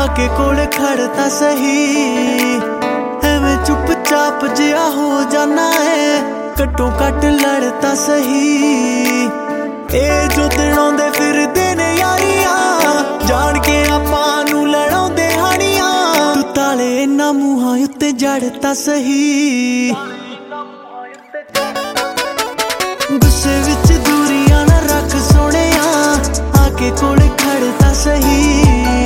आके कोले खड़ता सही एवें चुपचाप जिया हो जाना है घट्टों घट लड़ता सही ए जो दिन आउंदे फिरदे ने यारियां जान के आपां नूं लड़ाउंदे हानियां तू ताले इन्हां मूहां उत्ते जड़ता सही गुस्से विच दूरियां ना रख सोहणिया आके कोले खड़ता सही।